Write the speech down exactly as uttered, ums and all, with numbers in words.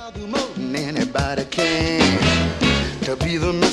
do more than anybody can to be the man